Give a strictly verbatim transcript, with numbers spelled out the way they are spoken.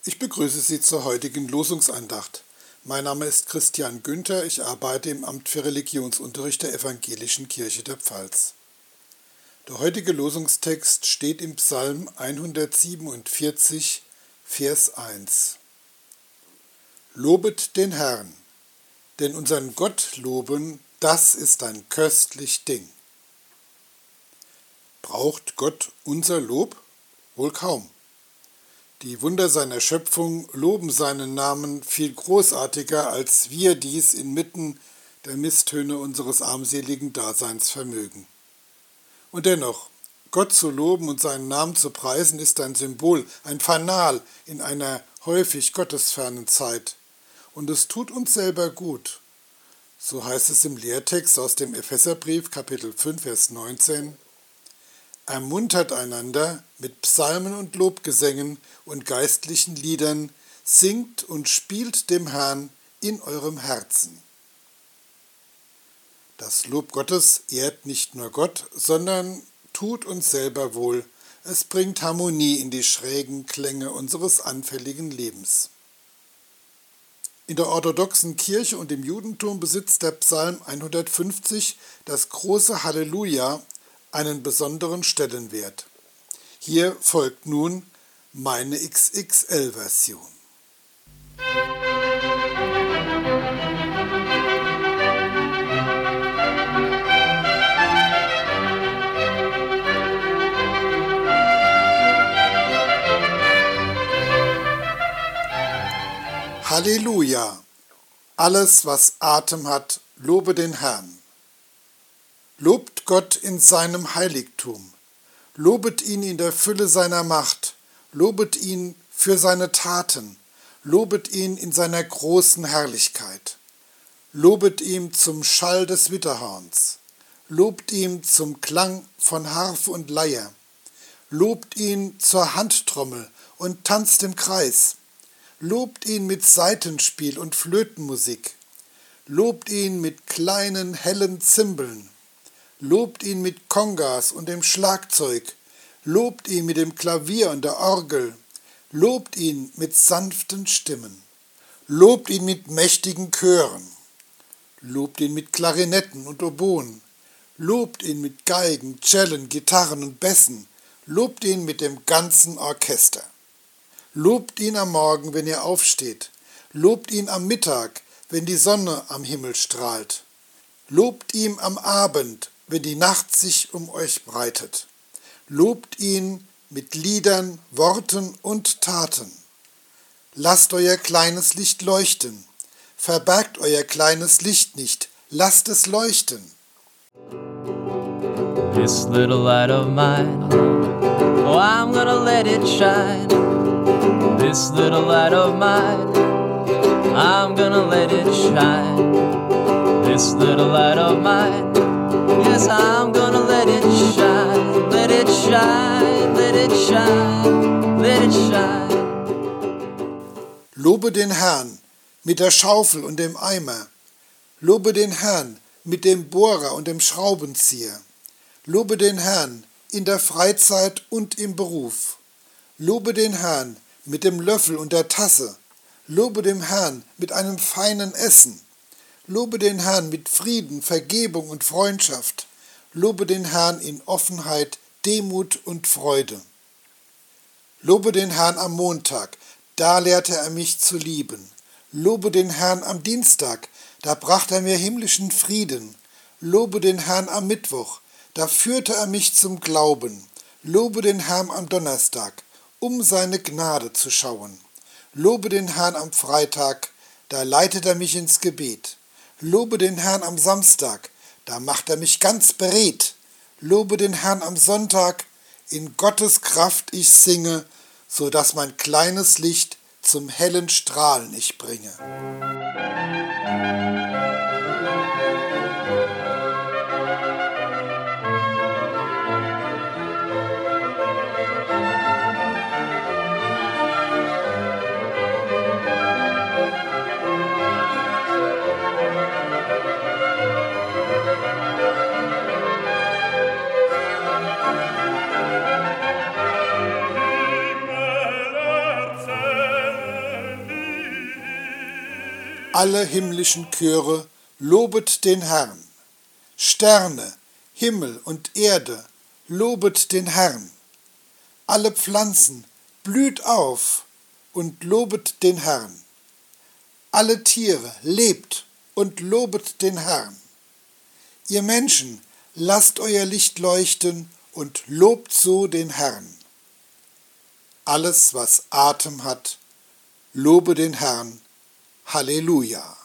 Ich begrüße Sie zur heutigen Losungsandacht. Mein Name ist Christian Günther, ich arbeite im Amt für Religionsunterricht der Evangelischen Kirche der Pfalz. Der heutige Losungstext steht im Psalm hundertsiebenundvierzig, Vers eins. Lobet den Herrn, denn unseren Gott loben, das ist ein köstlich Ding. Braucht Gott unser Lob? Wohl kaum. Die Wunder seiner Schöpfung loben seinen Namen viel großartiger, als wir dies inmitten der Misstöne unseres armseligen Daseins vermögen. Und dennoch, Gott zu loben und seinen Namen zu preisen, ist ein Symbol, ein Fanal in einer häufig gottesfernen Zeit. Und es tut uns selber gut. So heißt es im Lehrtext aus dem Epheserbrief, Kapitel fünf, Vers neunzehn. Ermuntert einander mit Psalmen und Lobgesängen und geistlichen Liedern, singt und spielt dem Herrn in eurem Herzen. Das Lob Gottes ehrt nicht nur Gott, sondern tut uns selber wohl. Es bringt Harmonie in die schrägen Klänge unseres anfälligen Lebens. In der orthodoxen Kirche und im Judentum besitzt der Psalm hundertfünfzig das große Halleluja einen besonderen Stellenwert. Hier folgt nun meine X X L-Version. Halleluja! Alles, was Atem hat, lobe den Herrn. Lobt Gott in seinem Heiligtum, lobet ihn in der Fülle seiner Macht, lobet ihn für seine Taten, lobet ihn in seiner großen Herrlichkeit, lobet ihm zum Schall des Witterhorns, lobt ihm zum Klang von Harfe und Leier, lobt ihn zur Handtrommel und tanzt im Kreis, lobt ihn mit Saitenspiel und Flötenmusik, lobt ihn mit kleinen hellen Zimbeln, lobt ihn mit Kongas und dem Schlagzeug, lobt ihn mit dem Klavier und der Orgel, lobt ihn mit sanften Stimmen, lobt ihn mit mächtigen Chören, lobt ihn mit Klarinetten und Oboen, lobt ihn mit Geigen, Cellen, Gitarren und Bässen, lobt ihn mit dem ganzen Orchester. Lobt ihn am Morgen, wenn ihr aufsteht, lobt ihn am Mittag, wenn die Sonne am Himmel strahlt, lobt ihm am Abend, wenn die Nacht sich um euch breitet. Lobt ihn mit Liedern, Worten und Taten. Lasst euer kleines Licht leuchten. Verbergt euer kleines Licht nicht. Lasst es leuchten. This little light of mine, oh, I'm gonna let it shine. This little light of mine, I'm gonna let it shine. This little light of mine, yes, I'm gonna let it shine, let it shine, let it shine, let it shine. Lobe den Herrn mit der Schaufel und dem Eimer. Lobe den Herrn mit dem Bohrer und dem Schraubenzieher. Lobe den Herrn in der Freizeit und im Beruf. Lobe den Herrn mit dem Löffel und der Tasse. Lobe den Herrn mit einem feinen Essen. Lobe den Herrn mit Frieden, Vergebung und Freundschaft. Lobe den Herrn in Offenheit, Demut und Freude. Lobe den Herrn am Montag, da lehrte er mich zu lieben. Lobe den Herrn am Dienstag, da brachte er mir himmlischen Frieden. Lobe den Herrn am Mittwoch, da führte er mich zum Glauben. Lobe den Herrn am Donnerstag, um seine Gnade zu schauen. Lobe den Herrn am Freitag, da leitet er mich ins Gebet. Lobe den Herrn am Samstag, da macht er mich ganz beredt. Lobe den Herrn am Sonntag, in Gottes Kraft ich singe, so dass mein kleines Licht zum hellen Strahlen ich bringe. Himmel erzählen Alle himmlischen Chöre, lobet den Herrn. Sterne, Himmel und Erde, lobet den Herrn. Alle Pflanzen, blüht auf und lobet den Herrn. Alle Tiere, lebt und lobet den Herrn. Ihr Menschen, lasst euer Licht leuchten und lobt so den Herrn. Alles, was Atem hat, lobe den Herrn. Halleluja.